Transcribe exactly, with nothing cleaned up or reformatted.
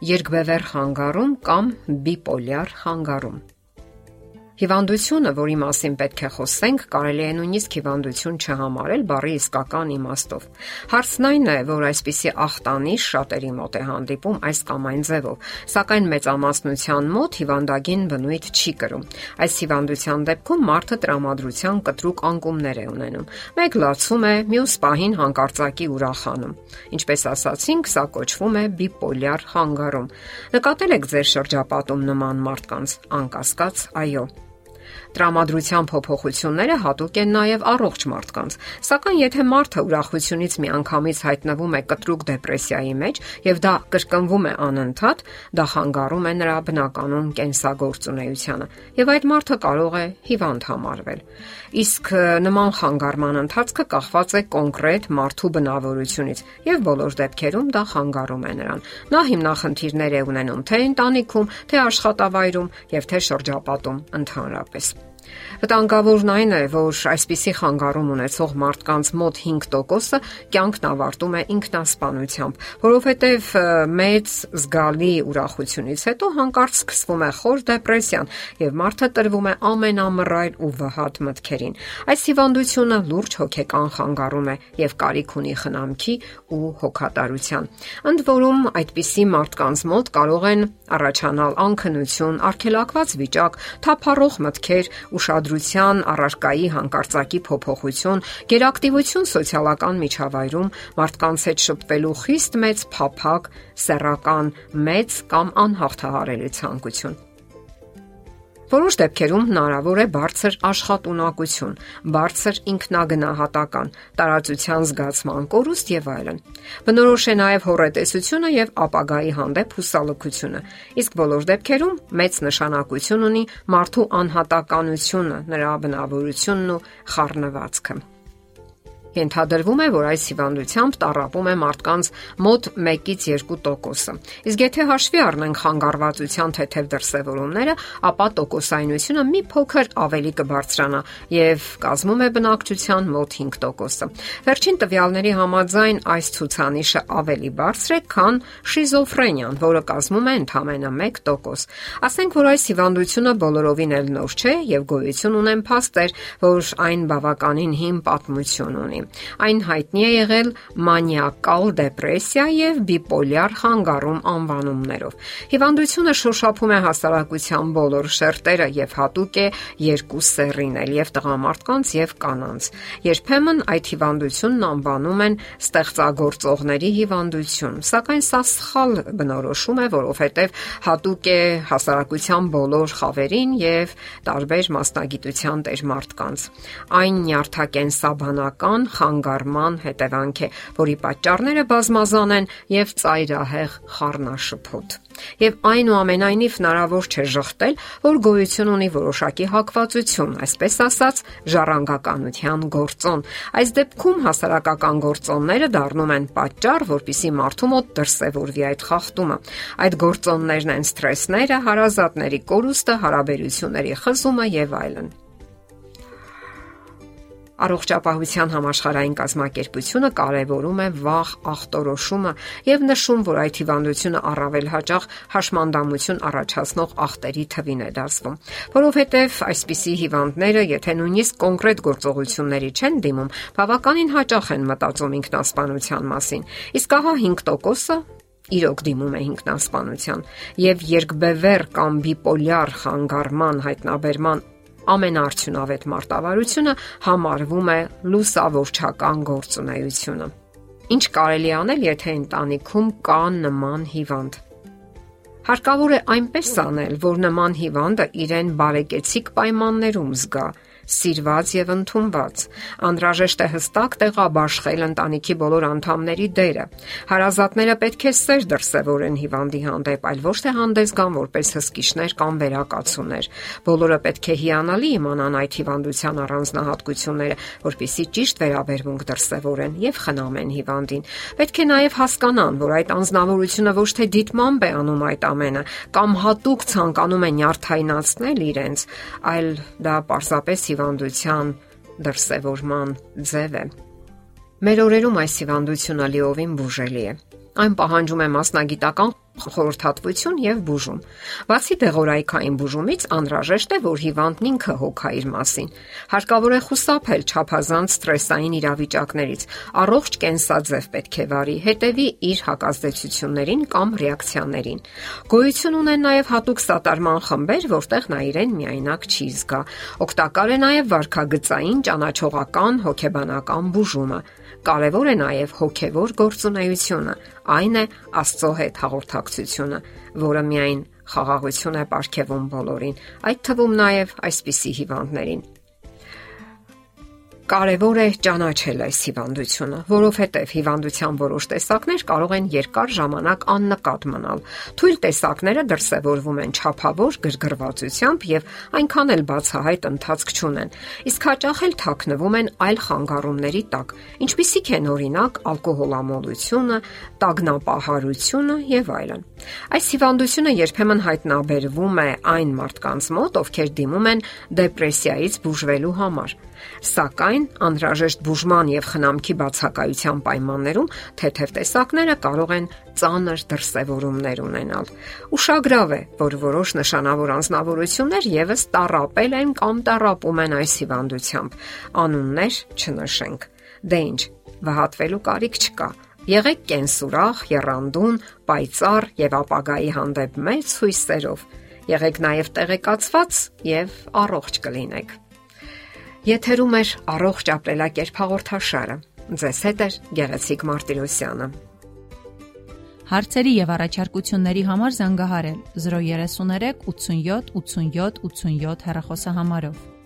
երկբևեռ խանգարում կամ բիպոլյար խանգարում։ Հիվանդությունը, որի մասին պետք է խոսենք, կարելի է նույնիսկ հիվանդություն չհամարել բառի իսկական իմաստով։ Հարցն այն է, որ այսպիսի ախտանիշ շատերի մոտ է հանդիպում այս կամ այն ձևով, սակայն մեծամասնության մոտ հիվանդագին բնույթ չի կրում։ Այս հիվանդության դեպքում մարդը տրամադրության կտրուկ անկումներ է ունենում։ Մեկ լացում է, մյուս պահին հանկարծակի ուրախանում։ Ինչպես ասացինք, սա կոչվում է բիպոլյար խանգարում։ Նկատել եք ձեր շրջապատում նման մարդկանց, անկասկած, այո։ Տրամադրության փոփոխությունները հատուկ են նաև առողջ մարդկանց, սակայն եթե մարդը ուրախությունից միանգամից հայտնվում է կտրուկ դեպրեսիայի մեջ եւ դա կրկնվում է անընդհատ, դա խանգարում է նրա բնականon կենսագործունեությանը եւ այդ մարդը կարող է հիվանդ համարվել։ Իսկ նման խանգարման ընթացքը կախված է կոնկրետ մարդու բնավորությունից եւ բոլոր դեպքերում դա խանգարում է նրան։ Նա հիմնախնդիրներ է ունենում թե ընտանիքում, թե աշխատավայրում եւ թե շրջապատում ընդհանրապես։ Վտանգավորն այն է, որ այսպիսի խանգարում ունեցող մարդկանց մոտ հինգ տոկոսը կյանքն ավարտում է ինքնասպանությամբ, որովհետև մեծ զգալի ուրախությունից հետո հանկարծ սկսվում է խոր դեպրեսիան եւ մարդը տրվում է ամենամռայլ ու վհատ մտքերին։ Այս հիվանդությունը լուրջ հոգեկան խանգարում է եւ կարիք ունի խնամքի ու հոգատարության։ Ընդ որում, այդպիսի մարդկանց մոտ կարող են առաջանալ անքնություն, արգելակված վիճակ, թափառող մտքեր, ուշադրության առարկայի հանկարծակի փոփոխություն, գերակտիվություն սոցիալական միջավայրում, մարդկանց հետ շփվելու խիստ մեծ փափագ, սեռական մեծ կամ անհաղթահարելի ցանկություն։ Որոշ դեպքերում հնարավոր է բարձր աշխատունակություն, բարձր ինքնագնահատական, տարածության զգացման կորուստ եւ այլն։ Բնորոշ է նաեւ հոռետեսությունը եւ ապագայի հանդեպ հուսալքությունը։ Իսկ բոլոր դեպքերում մեծ նշանակություն ունի մարդու անհատականությունը, նրա բնավորությունն ու խառնվածքը։ Ենթադրվում է, որ այս հիվանդությամբ տառապում է մարդկանց մոտ մեկից երկու տոկոսը։ Իսկ եթե հաշվի առնենք խանգարվածության թեթև դրսևորումները, ապա տոկոսայնությունը մի փոքր ավելի կբարձրանա եւ կազմում է բնակչության մոտ հինգ տոկոսը։ Վերջին տվյալների համաձայն այս ցուցանիշը ավելի բարձր է, քան շիզոֆրենիան, որը կազմում է ընդամենը մեկ տոկոս։ Ասենք, որ այս հիվանդությունը բոլորովին էլ նոր չէ եւ գոյություն ունեն փաստեր, որ այն բավականին հին պատմություն ունի։ Այն հայտնի է եղել մանիակալ դեպրեսիա եւ բիպոլյար խանգարում անվանումներով։ Հիվանդությունը շոշափում է հասարակության բոլոր շերտերը եւ հատուկ է երկու սեռին՝ եւ տղամարդկանց եւ կանանց։ Երբեմն այդ հիվանդությունն անվանում են ստեղծագործողների հիվանդություն, սակայն սա սխալ բնորոշում է, որովհետեւ հատուկ է հասարակության բոլոր խավերին եւ տարբեր մասնագիտության տերմարդկանց։ Այն նյարդակենսաբանական խանգարման հետևանք է, որի պատճառները բազմազան են եւ ծայրահեղ խառնաշփոթ։ Եվ այնուամենայնիվ հնարավոր չէ ժխտել, որ գոյություն ունի որոշակի հակվածություն, այսպես ասած, ժառանգականության գործոն։ Այս դեպքում հասարակական գործոնները դառնում են պատճառ, որպիսի մարդու մոտ դրսևորվի այդ խախտումը։ Այդ գործոններն են սթրեսները, հարազատների կորուստը, հարաբերությունների խզումը եւ այլն։ Առողջապահության համաշխարհային կազմակերպությունը կարևորում է վաղ ախտորոշումը եւ նշում, որ այդ հիվանդությունը առավել հաճախ հաշմանդամություն առաջացնող ախտերի թվին է դասվում, որովհետեւ այսպիսի հիվանդները, եթե նույնիսկ կոնկրետ գործողությունների չեն դիմում, բավականին հաճախ են մտածում ինքնասպանության մասին։ Իսկ ահա հինգ տոկոսը իրոք դիմում է ինքնասպանության եւ երկբևեռ կամ բիպոլյար խանգարման հայտնաբերման ամենաարդյունավետ մարտավարությունը համարվում է լուսավորչական գործունեությունը։ Ինչ կարելի անել, եթե ընտանիքում կա նման հիվանդ։ Հարկավոր է այնպես անել, որ նման հիվանդը իրեն բարեկեցիկ պայմաններում զգա, սիրված եւ ընդունված։ Անհրաժեշտ է հստակ տեղաբաշխել ընտանիքի բոլոր անդամների դերը։ Հարազատները պետք է սեր դրսևորեն հիվանդի հանդեպ, այլ ոչ թե հանդես գան որպես հսկիչներ կամ վերակացուներ։ Բոլորը պետք է հիանալի իմանան այդ հիվանդության առանձնահատկությունները, որպեսզի ճիշտ վերաբերմունք դրսևորեն եւ խնամեն հիվանդին։ Պետք է նաեւ հասկանան, որ այդ անձնավորությունը ոչ թե դիտմամբ է անում այդ ամենը, կամ հատուկ ցանկանում է նյարդայնացնել իրենց, այլ դա պարզապես հիվանդության դրսևորման ձև է։ Մեր օրերում այս հիվանդությունը լիովին բուժելի է։ Այն պահանջում է մասնագիտական խորհրդատվություն եւ բուժում։ Բացի դեղորայքային բուժումից անհրաժեշտ է, որ հիվանդն ինքը հոգա իր մասին։ Հարկավոր է խուսափել չափազանց սթրեսային իրավիճակներից, առողջ կենսաձև պետք է վարի, հետևի իր հակազդեցություններին կամ ռեակցիաներին։ Գոյություն ունեն նաեւ հատուկ սատարման խմբեր, որտեղ նա իրեն միայնակ չի զգա։ Օգտակար է նաեւ վարքագծային ճանաչողական հոգեբանական բուժումը։ Կարևոր է նաև հոգևոր գործունեությունը, այն է Աստծո հետ հաղորդակցությունը, որը միայն խաղաղություն է պարգևում բոլորին, այդ թվում նաև այսպիսի հիվանդներին։ Կարևոր է ճանաչել այս հիվանդությունը, որովհետև հիվանդության որոշ տեսակներ կարող են երկար ժամանակ աննկատ մնալ։ Թույլ տեսակները դրսևորվում են չափավոր գրգռվածությամբ եւ այնքան էլ բացահայտ ընթացք չունեն, իսկ հաճախ էլ թաքնվում են այլ խանգարումների տակ, ինչպիսիք են օրինակ ալկոհոլամոլությունը, տագնապահարությունը եւ այլն։ Այս հիվանդությունը երբեմն հայտնաբերվում է այն մարդկանց մոտ, ովքեր դիմում են դեպրեսիայից բուժվելու համար։ Սակայն անհրաժեշտ բուժման եւ խնամքի բացակայության պայմաններում թեթև տեսակները կարող են ծանր դրսևորումներ ունենալ։ Ուշագրավ է, որ որոշ նշանավոր անձնավորություններ եւս տառապել են կամ տառապում են այս հիվանդությամբ։ Անուններ չնշենք։ Դե ինչ, վհատվելու կարիք չկա։ Եղեք կենսուրախ, եռանդուն, պայծառ եւ ապագայի հանդեպ մեծ հույսերով։ Եղեք նաեւ տեղեկացված եւ առողջ կլինեք։ Եթերում է առողջ ապրելակերպ հաղորդաշարը։ Ձեզ հետ է Գեղեցիկ Մարտիրոսյանը։ Հարցերի եւ առաջարկությունների համար զանգահարել զրո երեք երեք ութսունյոթ ութսունյոթ ութսունյոթ հեռախոսահամարով։